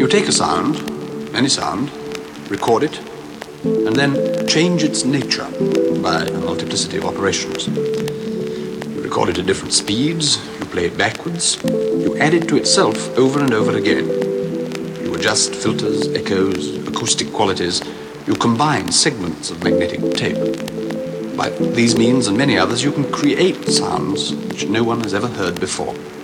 take a sound, any sound, record it, and then change its nature by a multiplicity of operations. You record it at different speeds, you play it backwards, you add it to itself over and over again. You adjust filters, echoes, acoustic qualities, you combine segments of magnetic tape. By these means and many others, you can create sounds which no one has ever heard before.